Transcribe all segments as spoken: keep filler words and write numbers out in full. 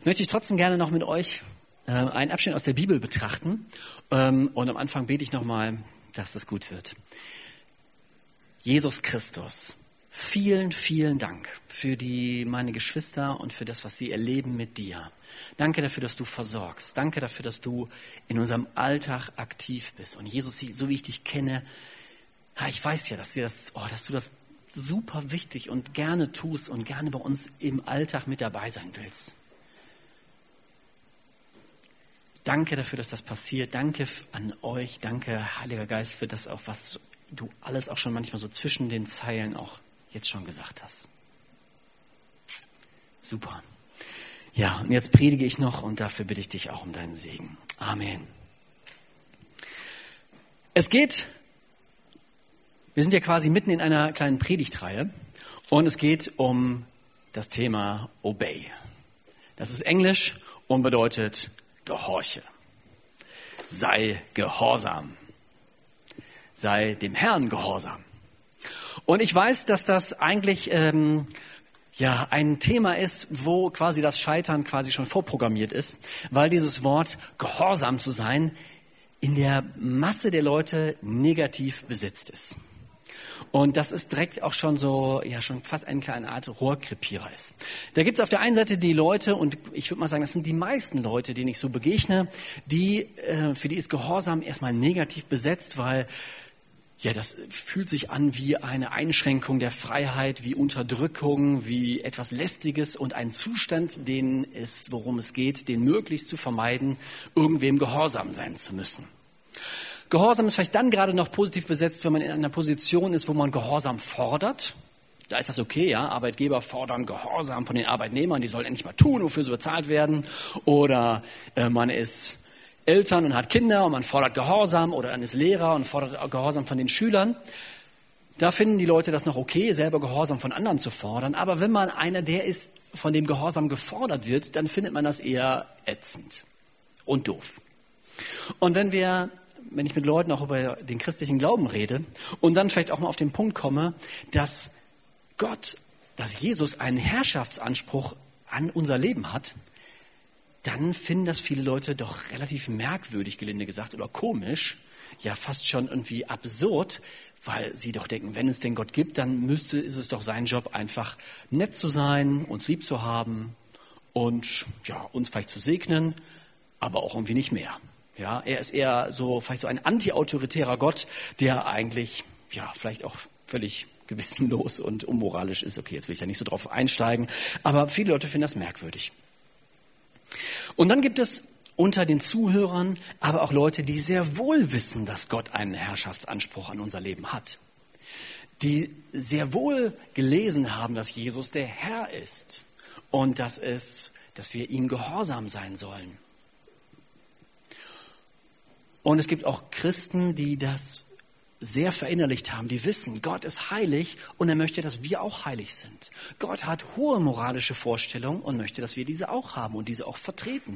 Jetzt möchte ich trotzdem gerne noch mit euch äh, einen Abschnitt aus der Bibel betrachten. Ähm, und am Anfang bete ich nochmal, dass das gut wird. Jesus Christus, vielen, vielen Dank für die, meine Geschwister und für das, was sie erleben mit dir. Danke dafür, dass du versorgst. Danke dafür, dass du in unserem Alltag aktiv bist. Und Jesus, so wie ich dich kenne, ja, ich weiß ja, dass, dir das, oh, dass du das super wichtig und gerne tust und gerne bei uns im Alltag mit dabei sein willst. Danke dafür, dass das passiert. Danke an euch. Danke, Heiliger Geist, für das auch, was du alles auch schon manchmal so zwischen den Zeilen auch jetzt schon gesagt hast. Super. Ja, und jetzt predige ich noch und dafür bitte ich dich auch um deinen Segen. Amen. Es geht, wir sind ja quasi mitten in einer kleinen Predigtreihe und es geht um das Thema Obey. Das ist Englisch und bedeutet Gehorche. Sei gehorsam. Sei dem Herrn gehorsam. Und ich weiß, dass das eigentlich ähm, ja ein Thema ist, wo quasi das Scheitern quasi schon vorprogrammiert ist, weil dieses Wort gehorsam zu sein in der Masse der Leute negativ besetzt ist. Und das ist direkt auch schon so, ja schon fast eine kleine Art Rohrkrepierer ist. Da gibt es auf der einen Seite die Leute, und ich würde mal sagen, das sind die meisten Leute, denen ich so begegne, die, äh, für die ist Gehorsam erstmal negativ besetzt, weil ja, das fühlt sich an wie eine Einschränkung der Freiheit, wie Unterdrückung, wie etwas Lästiges und ein Zustand, den es, worum es geht, den möglichst zu vermeiden, irgendwem gehorsam sein zu müssen. Gehorsam ist vielleicht dann gerade noch positiv besetzt, wenn man in einer Position ist, wo man Gehorsam fordert. Da ist das okay, ja. Arbeitgeber fordern Gehorsam von den Arbeitnehmern, die sollen endlich mal tun, wofür sie bezahlt werden. Oder äh, man ist Eltern und hat Kinder und man fordert Gehorsam, oder man ist Lehrer und fordert Gehorsam von den Schülern. Da finden die Leute das noch okay, selber Gehorsam von anderen zu fordern. Aber wenn man einer der ist, von dem Gehorsam gefordert wird, dann findet man das eher ätzend und doof. Und wenn wir wenn ich mit Leuten auch über den christlichen Glauben rede und dann vielleicht auch mal auf den Punkt komme, dass Gott, dass Jesus einen Herrschaftsanspruch an unser Leben hat, dann finden das viele Leute doch relativ merkwürdig, gelinde gesagt, oder komisch, ja fast schon irgendwie absurd, weil sie doch denken, wenn es den Gott gibt, dann müsste, ist es doch sein Job, einfach nett zu sein, uns lieb zu haben und ja, uns vielleicht zu segnen, aber auch irgendwie nicht mehr. Ja, er ist eher so, vielleicht so ein anti-autoritärer Gott, der eigentlich, ja, vielleicht auch völlig gewissenlos und unmoralisch ist. Okay, jetzt will ich da nicht so drauf einsteigen, aber viele Leute finden das merkwürdig. Und dann gibt es unter den Zuhörern aber auch Leute, die sehr wohl wissen, dass Gott einen Herrschaftsanspruch an unser Leben hat. Die sehr wohl gelesen haben, dass Jesus der Herr ist und dass es, dass wir ihm gehorsam sein sollen. Und es gibt auch Christen, die das sehr verinnerlicht haben, die wissen, Gott ist heilig und er möchte, dass wir auch heilig sind. Gott hat hohe moralische Vorstellungen und möchte, dass wir diese auch haben und diese auch vertreten.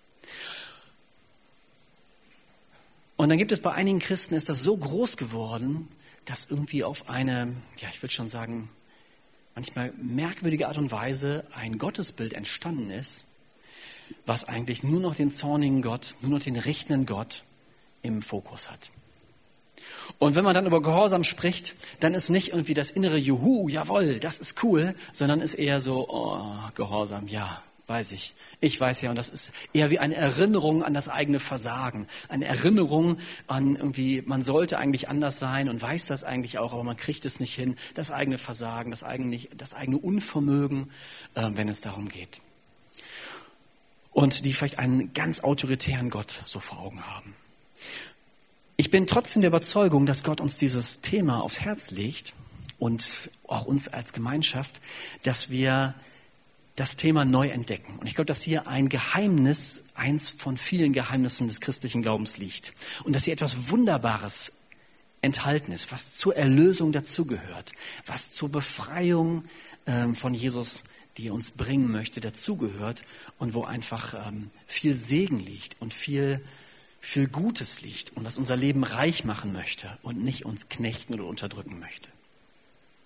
Und dann gibt es bei einigen Christen, ist das so groß geworden, dass irgendwie auf eine, ja, ich würde schon sagen, manchmal merkwürdige Art und Weise ein Gottesbild entstanden ist, was eigentlich nur noch den zornigen Gott, nur noch den richtenden Gott im Fokus hat. Und wenn man dann über Gehorsam spricht, dann ist nicht irgendwie das innere Juhu, jawohl, das ist cool, sondern ist eher so, oh, Gehorsam, ja, weiß ich. Ich weiß ja, und das ist eher wie eine Erinnerung an das eigene Versagen, eine Erinnerung an irgendwie, man sollte eigentlich anders sein und weiß das eigentlich auch, aber man kriegt es nicht hin, das eigene Versagen, das eigene, das eigene Unvermögen, äh, wenn es darum geht. Und die vielleicht einen ganz autoritären Gott so vor Augen haben. Ich bin trotzdem der Überzeugung, dass Gott uns dieses Thema aufs Herz legt und auch uns als Gemeinschaft, dass wir das Thema neu entdecken. Und ich glaube, dass hier ein Geheimnis, eins von vielen Geheimnissen des christlichen Glaubens liegt. Und dass hier etwas Wunderbares enthalten ist, was zur Erlösung dazugehört, was zur Befreiung ähm, von Jesus, die er uns bringen möchte, dazugehört und wo einfach ähm, viel Segen liegt und viel viel Gutes liegt und was unser Leben reich machen möchte und nicht uns knechten oder unterdrücken möchte.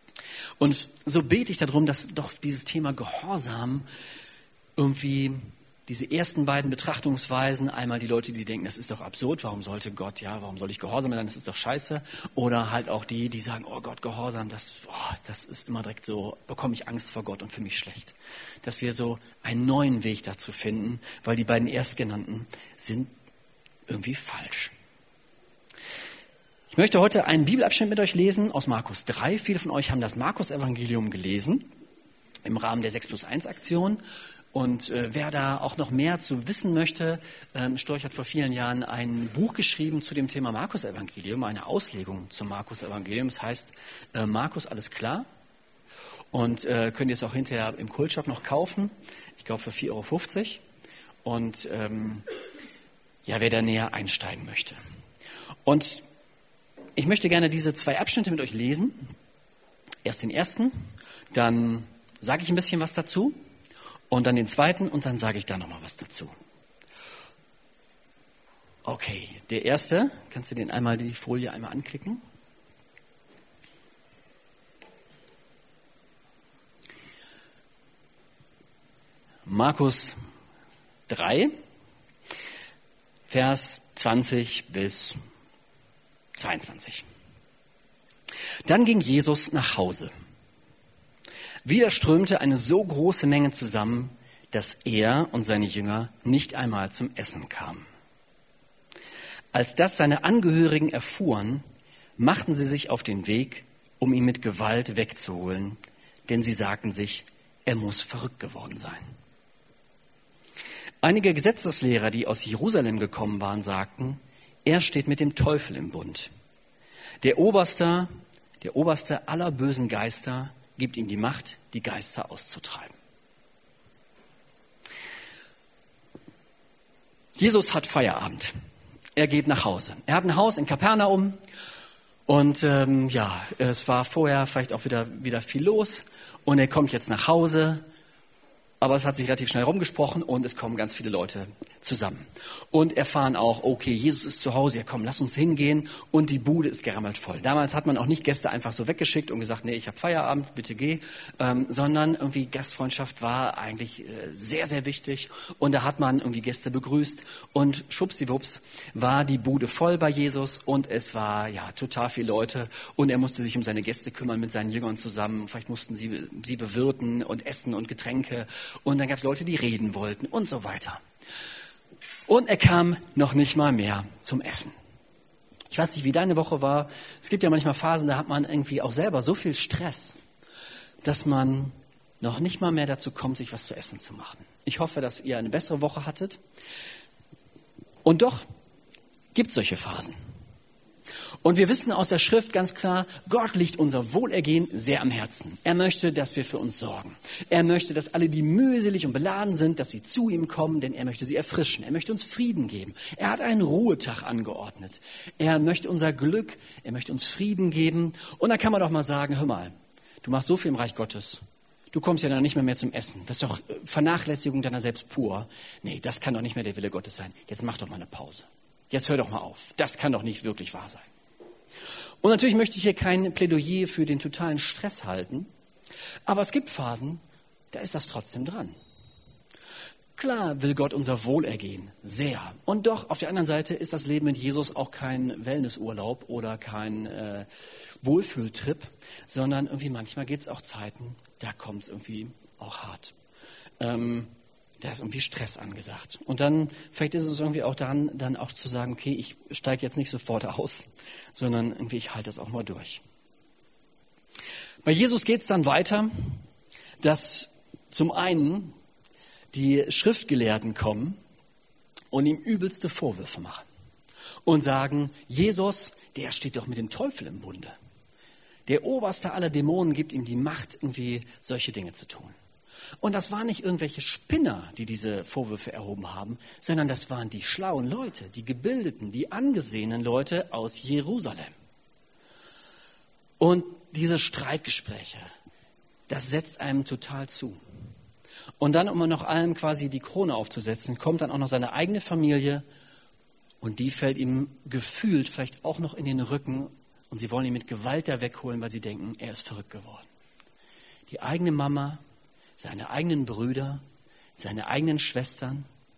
Und so bete ich darum, dass doch dieses Thema Gehorsam irgendwie diese ersten beiden Betrachtungsweisen, einmal die Leute, die denken, das ist doch absurd, warum sollte Gott, ja, warum soll ich Gehorsam sein, das ist doch scheiße. Oder halt auch die, die sagen, oh Gott, Gehorsam, das, oh, das ist immer direkt so, bekomme ich Angst vor Gott und für mich schlecht. Dass wir so einen neuen Weg dazu finden, weil die beiden Erstgenannten sind irgendwie falsch. Ich möchte heute einen Bibelabschnitt mit euch lesen aus Markus drei. Viele von euch haben das Markus-Evangelium gelesen im Rahmen der sechs plus eins Aktion. Und äh, wer da auch noch mehr zu wissen möchte, ähm, Storch hat vor vielen Jahren ein Buch geschrieben zu dem Thema Markus-Evangelium, eine Auslegung zum Markus-Evangelium. Das heißt, äh, Markus, alles klar. Und äh, könnt ihr es auch hinterher im Kultshop noch kaufen. Ich glaube für vier Euro fünfzig. Und ähm, ja, wer da näher einsteigen möchte. Und ich möchte gerne diese zwei Abschnitte mit euch lesen. Erst den ersten, dann sage ich ein bisschen was dazu und dann den zweiten und dann sage ich da nochmal was dazu. Okay, der erste, kannst du den einmal, die Folie einmal anklicken? Markus drei, Vers zwanzig bis zweiundzwanzig. Dann ging Jesus nach Hause. Wieder strömte eine so große Menge zusammen, dass er und seine Jünger nicht einmal zum Essen kamen. Als das seine Angehörigen erfuhren, machten sie sich auf den Weg, um ihn mit Gewalt wegzuholen, denn sie sagten sich, er muss verrückt geworden sein. Einige Gesetzeslehrer, die aus Jerusalem gekommen waren, sagten, er steht mit dem Teufel im Bund. Der Oberste, der Oberste aller bösen Geister gibt ihm die Macht, die Geister auszutreiben. Jesus hat Feierabend. Er geht nach Hause. Er hat ein Haus in Kapernaum und ähm, ja, es war vorher vielleicht auch wieder, wieder viel los und er kommt jetzt nach Hause. Aber es hat sich relativ schnell rumgesprochen und es kommen ganz viele Leute zusammen. Und erfahren auch, okay, Jesus ist zu Hause, ja komm, lass uns hingehen. Und die Bude ist gerammelt voll. Damals hat man auch nicht Gäste einfach so weggeschickt und gesagt, nee, ich habe Feierabend, bitte geh. Ähm, sondern irgendwie Gastfreundschaft war eigentlich äh, sehr, sehr wichtig. Und da hat man irgendwie Gäste begrüßt. Und schwuppsiwupps war die Bude voll bei Jesus. Und es war ja total viele Leute. Und er musste sich um seine Gäste kümmern mit seinen Jüngern zusammen. Vielleicht mussten sie sie bewirten und essen und Getränke. Und dann gab es Leute, die reden wollten und so weiter. Und er kam noch nicht mal mehr zum Essen. Ich weiß nicht, wie deine Woche war. Es gibt ja manchmal Phasen, da hat man irgendwie auch selber so viel Stress, dass man noch nicht mal mehr dazu kommt, sich was zu essen zu machen. Ich hoffe, dass ihr eine bessere Woche hattet. Und doch gibt es solche Phasen. Und wir wissen aus der Schrift ganz klar, Gott liegt unser Wohlergehen sehr am Herzen. Er möchte, dass wir für uns sorgen. Er möchte, dass alle, die mühselig und beladen sind, dass sie zu ihm kommen, denn er möchte sie erfrischen. Er möchte uns Frieden geben. Er hat einen Ruhetag angeordnet. Er möchte unser Glück, er möchte uns Frieden geben. Und da kann man doch mal sagen, hör mal, du machst so viel im Reich Gottes. Du kommst ja dann nicht mehr, mehr zum Essen. Das ist doch Vernachlässigung deiner selbst pur. Nee, das kann doch nicht mehr der Wille Gottes sein. Jetzt mach doch mal eine Pause. Jetzt hör doch mal auf. Das kann doch nicht wirklich wahr sein. Und natürlich möchte ich hier kein Plädoyer für den totalen Stress halten, aber es gibt Phasen, da ist das trotzdem dran. Klar will Gott unser Wohlergehen, sehr. Und doch, auf der anderen Seite ist das Leben mit Jesus auch kein Wellnessurlaub oder kein äh, Wohlfühltrip, sondern irgendwie manchmal gibt es auch Zeiten, da kommt es irgendwie auch hart. Ähm, Da ist irgendwie Stress angesagt. Und dann, vielleicht ist es irgendwie auch daran, dann auch zu sagen, okay, ich steige jetzt nicht sofort aus, sondern irgendwie ich halte das auch mal durch. Bei Jesus geht es dann weiter, dass zum einen die Schriftgelehrten kommen und ihm übelste Vorwürfe machen und sagen, Jesus, der steht doch mit dem Teufel im Bunde. Der Oberste aller Dämonen gibt ihm die Macht, irgendwie solche Dinge zu tun. Und das waren nicht irgendwelche Spinner, die diese Vorwürfe erhoben haben, sondern das waren die schlauen Leute, die gebildeten, die angesehenen Leute aus Jerusalem. Und diese Streitgespräche, das setzt einem total zu. Und dann, um noch allem quasi die Krone aufzusetzen, kommt dann auch noch seine eigene Familie und die fällt ihm gefühlt vielleicht auch noch in den Rücken und sie wollen ihn mit Gewalt da wegholen, weil sie denken, er ist verrückt geworden. Die eigene Mama, seine eigenen Brüder, seine eigenen Schwestern,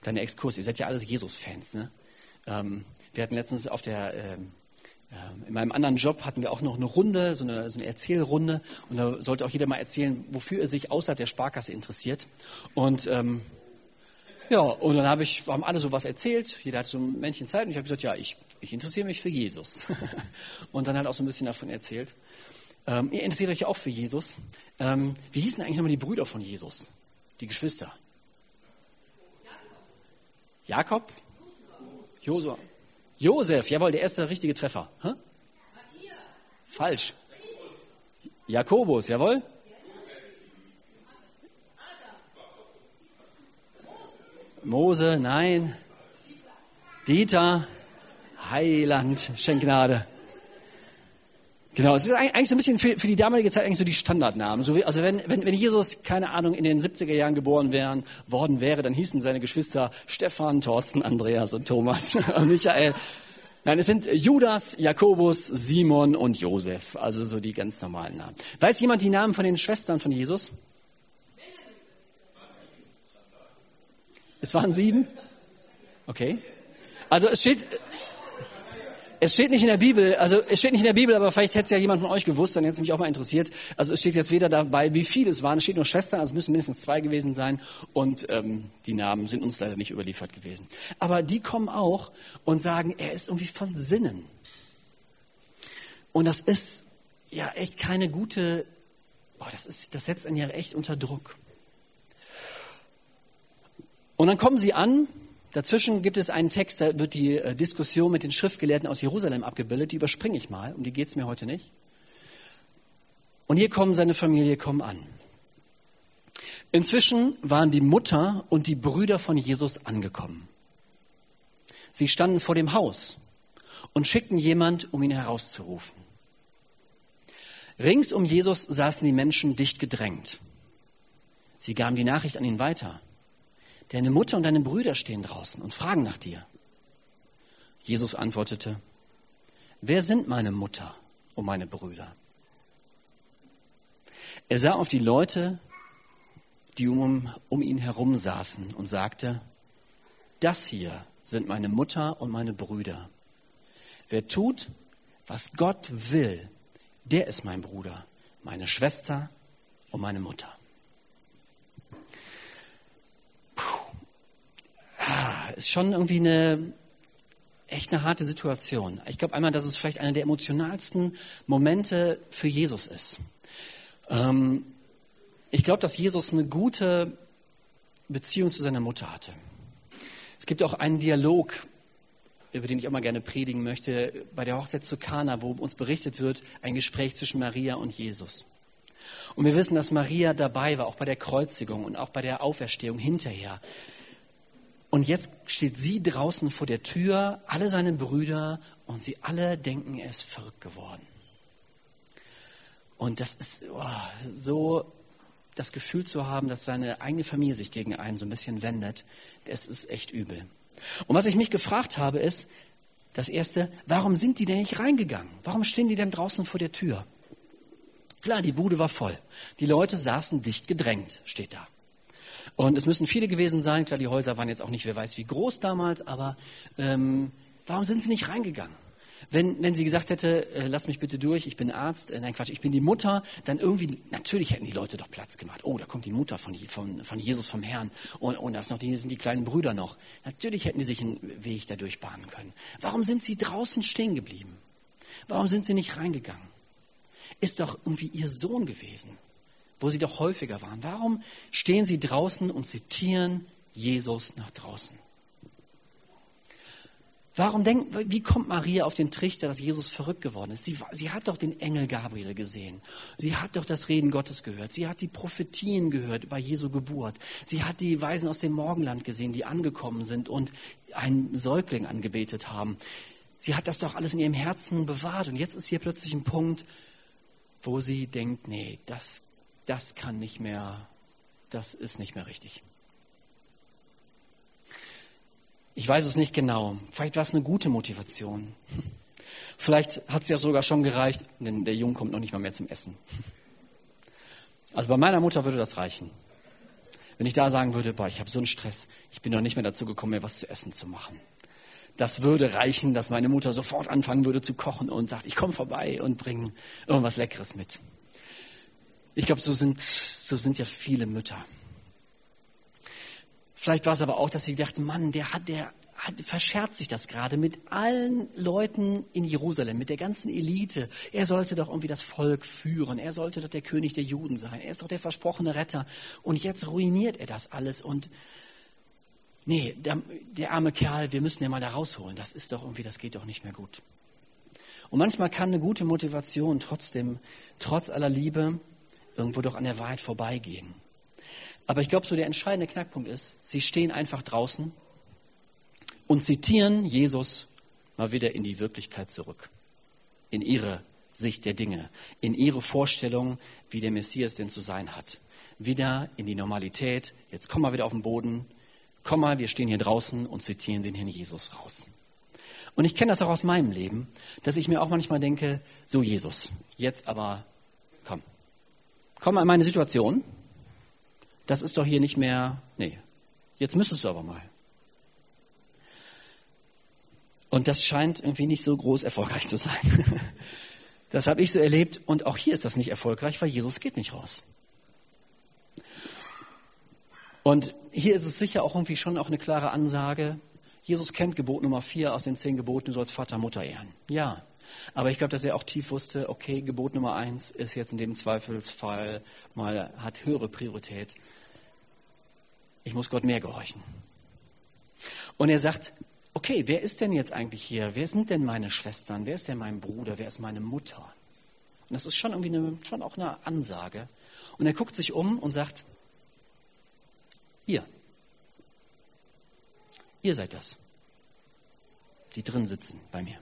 kleiner Exkurs, ihr seid ja alles Jesus-Fans, ne? Ähm, wir hatten letztens auf der, ähm, äh, in meinem anderen Job hatten wir auch noch eine Runde, so eine, so eine Erzählrunde. Und da sollte auch jeder mal erzählen, wofür er sich außerhalb der Sparkasse interessiert. Und ähm, ja, und dann habe ich, haben alle so was erzählt. Jeder hat so ein Männchen Zeit. Und ich habe gesagt, ja, ich, ich interessiere mich für Jesus. Und dann halt auch so ein bisschen davon erzählt. Ähm, ihr interessiert euch auch für Jesus. Ähm, wie hießen eigentlich nochmal die Brüder von Jesus? Die Geschwister? Jakob? Josua. Josef, jawohl, der erste richtige Treffer. Hä? Falsch. Jakobus, jawohl. Mose, nein. Dieter, Heiland, schenk Gnade. Genau, es ist eigentlich so ein bisschen für, für die damalige Zeit eigentlich so die Standardnamen. So wie, also wenn, wenn, wenn Jesus, keine Ahnung, in den siebziger Jahren geboren wären, worden wäre, dann hießen seine Geschwister Stefan, Thorsten, Andreas und Thomas und Michael. Nein, es sind Judas, Jakobus, Simon und Josef. Also so die ganz normalen Namen. Weiß jemand die Namen von den Schwestern von Jesus? Es waren sieben? Okay. Also es steht... Es steht nicht in der Bibel, also es steht nicht in der Bibel, aber vielleicht hätte es ja jemand von euch gewusst, dann hätte es mich auch mal interessiert. Also es steht jetzt weder dabei, wie viele es waren, es steht nur Schwestern, also es müssen mindestens zwei gewesen sein und ähm, die Namen sind uns leider nicht überliefert gewesen. Aber die kommen auch und sagen, er ist irgendwie von Sinnen. Und das ist ja echt keine gute, boah, das ist, das setzt einen ja echt unter Druck. Und dann kommen sie an. Dazwischen gibt es einen Text, da wird die äh, Diskussion mit den Schriftgelehrten aus Jerusalem abgebildet. Die überspringe ich mal, um die geht es mir heute nicht. Und hier kommen seine Familie, kommen an. Inzwischen waren die Mutter und die Brüder von Jesus angekommen. Sie standen vor dem Haus und schickten jemand, um ihn herauszurufen. Rings um Jesus saßen die Menschen dicht gedrängt. Sie gaben die Nachricht an ihn weiter. Deine Mutter und deine Brüder stehen draußen und fragen nach dir. Jesus antwortete, wer sind meine Mutter und meine Brüder? Er sah auf die Leute, die um, um ihn herum saßen und sagte, das hier sind meine Mutter und meine Brüder. Wer tut, was Gott will, der ist mein Bruder, meine Schwester und meine Mutter. Ist schon irgendwie eine echt eine harte Situation. Ich glaube einmal, dass es vielleicht einer der emotionalsten Momente für Jesus ist. Ähm, ich glaube, dass Jesus eine gute Beziehung zu seiner Mutter hatte. Es gibt auch einen Dialog, über den ich auch mal gerne predigen möchte, bei der Hochzeit zu Kana, wo uns berichtet wird, ein Gespräch zwischen Maria und Jesus. Und wir wissen, dass Maria dabei war, auch bei der Kreuzigung und auch bei der Auferstehung hinterher. Und jetzt steht sie draußen vor der Tür, alle seine Brüder, und sie alle denken, er ist verrückt geworden. Und das ist oh, so, das Gefühl zu haben, dass seine eigene Familie sich gegen einen so ein bisschen wendet, das ist echt übel. Und was ich mich gefragt habe, ist, das Erste, warum sind die denn nicht reingegangen? Warum stehen die denn draußen vor der Tür? Klar, die Bude war voll. Die Leute saßen dicht gedrängt, steht da. Und es müssen viele gewesen sein. Klar, die Häuser waren jetzt auch nicht, wer weiß wie groß damals, aber ähm, warum sind sie nicht reingegangen? Wenn, wenn sie gesagt hätte, äh, lass mich bitte durch, ich bin Arzt, äh, nein Quatsch, ich bin die Mutter, dann irgendwie, natürlich hätten die Leute doch Platz gemacht. Oh, da kommt die Mutter von, von, von Jesus, vom Herrn und, und da sind noch die, die kleinen Brüder noch. Natürlich hätten die sich einen Weg dadurch bahnen können. Warum sind sie draußen stehen geblieben? Warum sind sie nicht reingegangen? Ist doch irgendwie ihr Sohn gewesen, wo sie doch häufiger waren. Warum stehen sie draußen und zitieren Jesus nach draußen? Warum denkt, wie kommt Maria auf den Trichter, dass Jesus verrückt geworden ist? Sie, sie hat doch den Engel Gabriel gesehen. Sie hat doch das Reden Gottes gehört. Sie hat die Prophetien gehört über Jesu Geburt. Sie hat die Weisen aus dem Morgenland gesehen, die angekommen sind und einen Säugling angebetet haben. Sie hat das doch alles in ihrem Herzen bewahrt. Und jetzt ist hier plötzlich ein Punkt, wo sie denkt, nee, das Das kann nicht mehr, das ist nicht mehr richtig. Ich weiß es nicht genau. Vielleicht war es eine gute Motivation. Vielleicht hat es ja sogar schon gereicht, denn der Junge kommt noch nicht mal mehr zum Essen. Also bei meiner Mutter würde das reichen. Wenn ich da sagen würde, boah, ich habe so einen Stress, ich bin noch nicht mehr dazu gekommen, mir was zu essen zu machen. Das würde reichen, dass meine Mutter sofort anfangen würde zu kochen und sagt, ich komme vorbei und bringe irgendwas Leckeres mit. Ich glaube, so sind, so sind ja viele Mütter. Vielleicht war es aber auch, dass sie dachten, Mann, der hat, der hat, verscherzt sich das gerade mit allen Leuten in Jerusalem, mit der ganzen Elite. Er sollte doch irgendwie das Volk führen. Er sollte doch der König der Juden sein. Er ist doch der versprochene Retter. Und jetzt ruiniert er das alles. Und nee, der, der arme Kerl, wir müssen ihn mal da rausholen. Das ist doch irgendwie, das geht doch nicht mehr gut. Und manchmal kann eine gute Motivation trotzdem, trotz aller Liebe, irgendwo doch an der Wahrheit vorbeigehen. Aber ich glaube, so der entscheidende Knackpunkt ist, sie stehen einfach draußen und zitieren Jesus mal wieder in die Wirklichkeit zurück. In ihre Sicht der Dinge, in ihre Vorstellung, wie der Messias denn zu sein hat. Wieder in die Normalität, jetzt komm mal wieder auf den Boden, komm mal, wir stehen hier draußen und zitieren den Herrn Jesus raus. Und ich kenne das auch aus meinem Leben, dass ich mir auch manchmal denke, so Jesus, jetzt aber komm. Komm mal in meine Situation. Das ist doch hier nicht mehr, nee, jetzt müsstest du aber mal. Und das scheint irgendwie nicht so groß erfolgreich zu sein. Das habe ich so erlebt und auch hier ist das nicht erfolgreich, weil Jesus geht nicht raus. Und hier ist es sicher auch irgendwie schon auch eine klare Ansage. Jesus kennt Gebot Nummer vier aus den zehn Geboten, du sollst Vater, Mutter ehren. Ja, aber ich glaube, dass er auch tief wusste, okay, Gebot Nummer eins ist jetzt in dem Zweifelsfall mal, hat höhere Priorität. Ich muss Gott mehr gehorchen. Und er sagt, okay, wer ist denn jetzt eigentlich hier? Wer sind denn meine Schwestern? Wer ist denn mein Bruder? Wer ist meine Mutter? Und das ist schon irgendwie eine, schon auch eine Ansage. Und er guckt sich um und sagt, ihr, ihr seid das, die drin sitzen bei mir.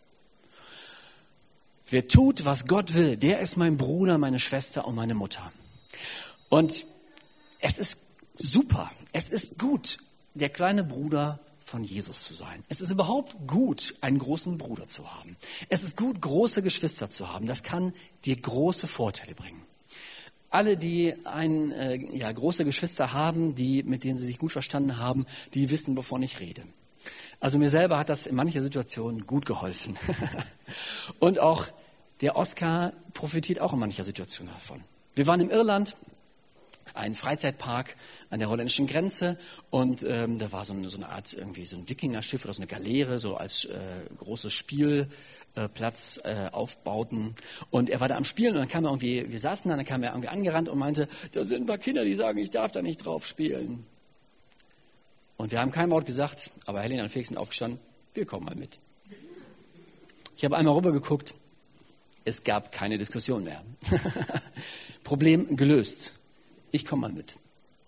Wer tut, was Gott will, der ist mein Bruder, meine Schwester und meine Mutter. Und es ist super, es ist gut, der kleine Bruder von Jesus zu sein. Es ist überhaupt gut, einen großen Bruder zu haben. Es ist gut, große Geschwister zu haben. Das kann dir große Vorteile bringen. Alle, die ein, äh, ja, große Geschwister haben, die, mit denen sie sich gut verstanden haben, die wissen, wovon ich rede. Also mir selber hat das in mancher Situation gut geholfen. Und auch der Oskar profitiert auch in mancher Situation davon. Wir waren in Irland, ein Freizeitpark an der holländischen Grenze und ähm, da war so eine, so eine Art, irgendwie so ein Wikingerschiff oder so eine Galeere, so als äh, großes Spielplatz äh, aufbauten. Und er war da am Spielen und dann kam er irgendwie, wir saßen da, dann kam er irgendwie angerannt und meinte, da sind ein paar Kinder, die sagen, ich darf da nicht drauf spielen. Und wir haben kein Wort gesagt, aber Helena und Felix sind aufgestanden, wir kommen mal mit. Ich habe einmal rübergeguckt, es gab keine Diskussion mehr. Problem gelöst. Ich komme mal mit.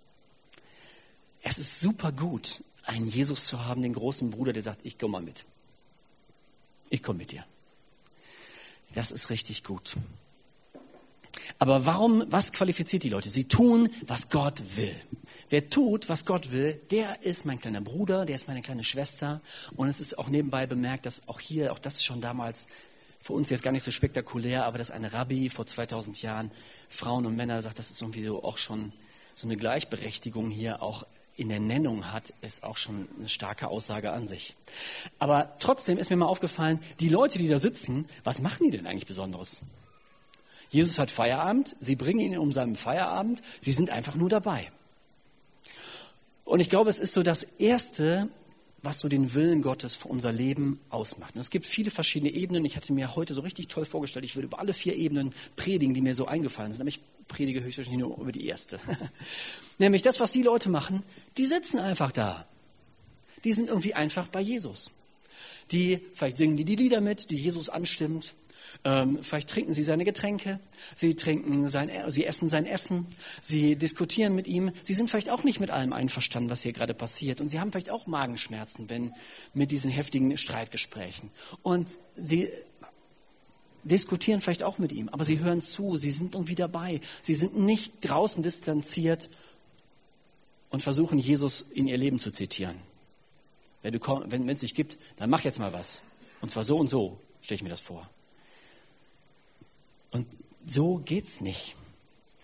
Es ist super gut, einen Jesus zu haben, den großen Bruder, der sagt, ich komme mal mit. Ich komme mit dir. Das ist richtig gut. Aber warum, was qualifiziert die Leute? Sie tun, was Gott will. Wer tut, was Gott will, der ist mein kleiner Bruder, der ist meine kleine Schwester. Und es ist auch nebenbei bemerkt, dass auch hier, auch das schon damals, für uns jetzt gar nicht so spektakulär, aber dass ein Rabbi vor zweitausend Jahren Frauen und Männer sagt, das ist irgendwie so auch schon so eine Gleichberechtigung hier auch in der Nennung hat, ist auch schon eine starke Aussage an sich. Aber trotzdem ist mir mal aufgefallen, die Leute, die da sitzen, was machen die denn eigentlich Besonderes? Jesus hat Feierabend, sie bringen ihn um seinen Feierabend, sie sind einfach nur dabei. Und ich glaube, es ist so das Erste, was so den Willen Gottes für unser Leben ausmacht. Und es gibt viele verschiedene Ebenen. Ich hatte mir heute so richtig toll vorgestellt, ich würde über alle vier Ebenen predigen, die mir so eingefallen sind. Aber ich predige höchstwahrscheinlich nur über die erste. Nämlich das, was die Leute machen, die sitzen einfach da. Die sind irgendwie einfach bei Jesus. Die, vielleicht singen die die Lieder mit, die Jesus anstimmt. Ähm, vielleicht trinken sie seine Getränke, sie trinken sein, sie essen sein Essen, sie diskutieren mit ihm. Sie sind vielleicht auch nicht mit allem einverstanden, was hier gerade passiert. Und sie haben vielleicht auch Magenschmerzen, wenn mit diesen heftigen Streitgesprächen. Und sie diskutieren vielleicht auch mit ihm, aber sie hören zu, sie sind irgendwie dabei. Sie sind nicht draußen distanziert und versuchen, Jesus in ihr Leben zu zitieren. Wenn du, wenn es sich gibt, dann mach jetzt mal was. Und zwar so und so, stelle ich mir das vor. Und so geht's nicht. So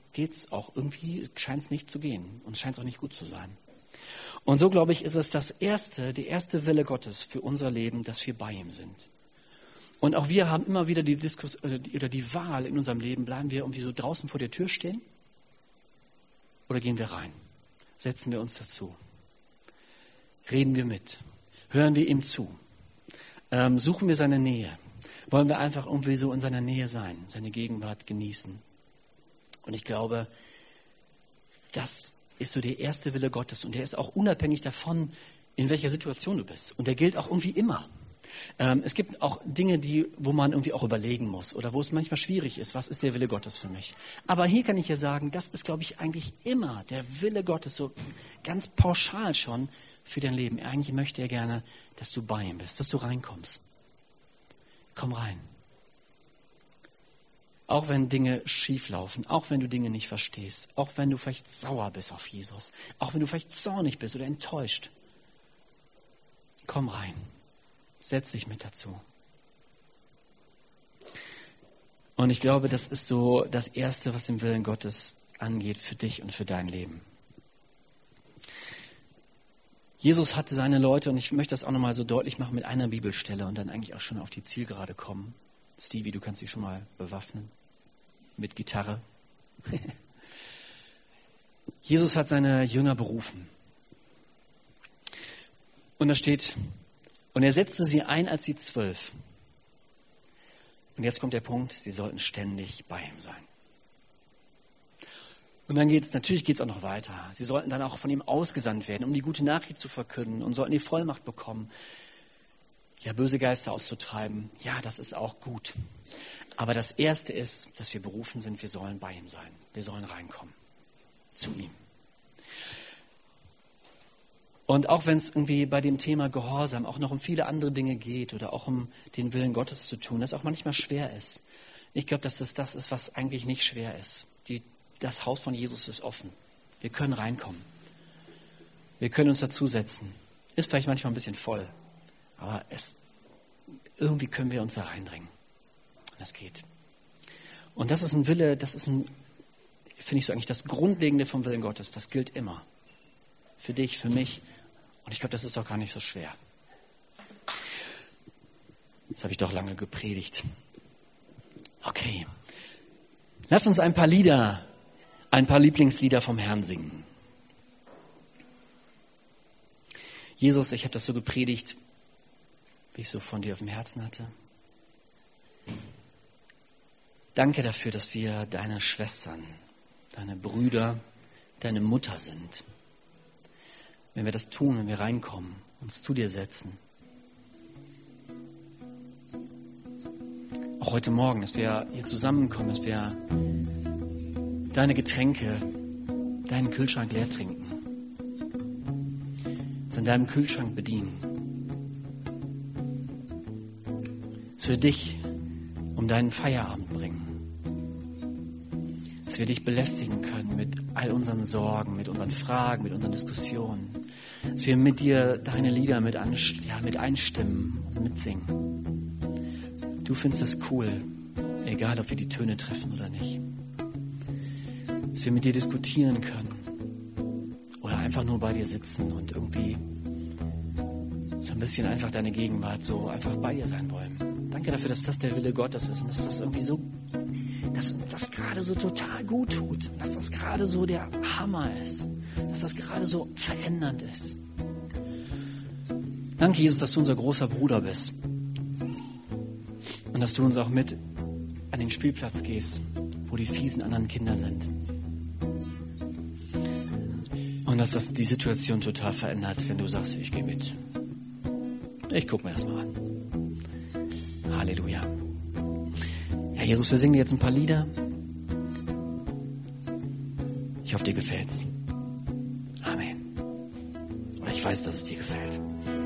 geht's auch irgendwie, scheint es nicht zu gehen. Uns scheint es auch nicht gut zu sein. Und so, glaube ich, ist es das erste, der erste Wille Gottes für unser Leben, dass wir bei ihm sind. Und auch wir haben immer wieder die Diskus- oder die, oder die Wahl in unserem Leben, bleiben wir irgendwie so draußen vor der Tür stehen oder gehen wir rein? Setzen wir uns dazu? Reden wir mit? Hören wir ihm zu? Ähm, suchen wir seine Nähe? Wollen wir einfach irgendwie so in seiner Nähe sein, seine Gegenwart genießen? Und ich glaube, das ist so der erste Wille Gottes und der ist auch unabhängig davon, in welcher Situation du bist. Und der gilt auch irgendwie immer. Ähm, es gibt auch Dinge, die, wo man irgendwie auch überlegen muss oder wo es manchmal schwierig ist, was ist der Wille Gottes für mich. Aber hier kann ich ja sagen, das ist, glaube ich, eigentlich immer der Wille Gottes, so ganz pauschal schon für dein Leben. Eigentlich möchte er gerne, dass du bei ihm bist, dass du reinkommst. Komm rein. Auch wenn Dinge schief laufen, auch wenn du Dinge nicht verstehst, auch wenn du vielleicht sauer bist auf Jesus, auch wenn du vielleicht zornig bist oder enttäuscht. Komm rein. Setz dich mit dazu. Und ich glaube, das ist so das Erste, was den Willen Gottes angeht für dich und für dein Leben. Jesus hatte seine Leute, und ich möchte das auch nochmal so deutlich machen mit einer Bibelstelle und dann eigentlich auch schon auf die Zielgerade kommen. Stevie, du kannst dich schon mal bewaffnen mit Gitarre. Jesus hat seine Jünger berufen. Und da steht, und er setzte sie ein als die Zwölf. Und jetzt kommt der Punkt, sie sollten ständig bei ihm sein. Und dann geht es, natürlich geht es auch noch weiter. Sie sollten dann auch von ihm ausgesandt werden, um die gute Nachricht zu verkünden und sollten die Vollmacht bekommen, ja, böse Geister auszutreiben. Ja, das ist auch gut. Aber das Erste ist, dass wir berufen sind, wir sollen bei ihm sein. Wir sollen reinkommen zu ihm. Und auch wenn es irgendwie bei dem Thema Gehorsam auch noch um viele andere Dinge geht oder auch um den Willen Gottes zu tun, das auch manchmal schwer ist. Ich glaube, dass das das ist, was eigentlich nicht schwer ist. Die, das Haus von Jesus ist offen. Wir können reinkommen. Wir können uns dazusetzen. Ist vielleicht manchmal ein bisschen voll, aber es, irgendwie können wir uns da reindrängen. Das geht. Und das ist ein Wille, das ist ein, finde ich so eigentlich das Grundlegende vom Willen Gottes. Das gilt immer. Für dich, für mich. Und ich glaube, das ist auch gar nicht so schwer. Jetzt habe ich doch lange gepredigt. Okay. Lass uns ein paar Lieder, ein paar Lieblingslieder vom Herrn singen. Jesus, ich habe das so gepredigt, wie ich so von dir auf dem Herzen hatte. Danke dafür, dass wir deine Schwestern, deine Brüder, deine Mutter sind. Wenn wir das tun, wenn wir reinkommen, uns zu dir setzen. Auch heute Morgen, dass wir hier zusammenkommen, dass wir deine Getränke, deinen Kühlschrank leer trinken. Uns in deinem Kühlschrank bedienen. Dass wir dich um deinen Feierabend bringen. Dass wir dich belästigen können mit all unseren Sorgen, mit unseren Fragen, mit unseren Diskussionen. Dass wir mit dir deine Lieder mit, anst- ja, mit einstimmen und mitsingen. Du findest das cool, egal ob wir die Töne treffen oder nicht. Dass wir mit dir diskutieren können oder einfach nur bei dir sitzen und irgendwie so ein bisschen einfach deine Gegenwart so einfach bei dir sein wollen. Danke dafür, dass das der Wille Gottes ist und dass das irgendwie so, dass das gerade so total gut tut, dass das gerade so der Hammer ist, dass das gerade so verändernd ist. Danke, Jesus, dass du unser großer Bruder bist und dass du uns auch mit an den Spielplatz gehst, wo die fiesen anderen Kinder sind. Und dass das die Situation total verändert, wenn du sagst, ich gehe mit. Ich gucke mir das mal an. Halleluja. Ja, Jesus, wir singen jetzt ein paar Lieder. Ich hoffe, dir gefällt's. Amen. Oder ich weiß, dass es dir gefällt.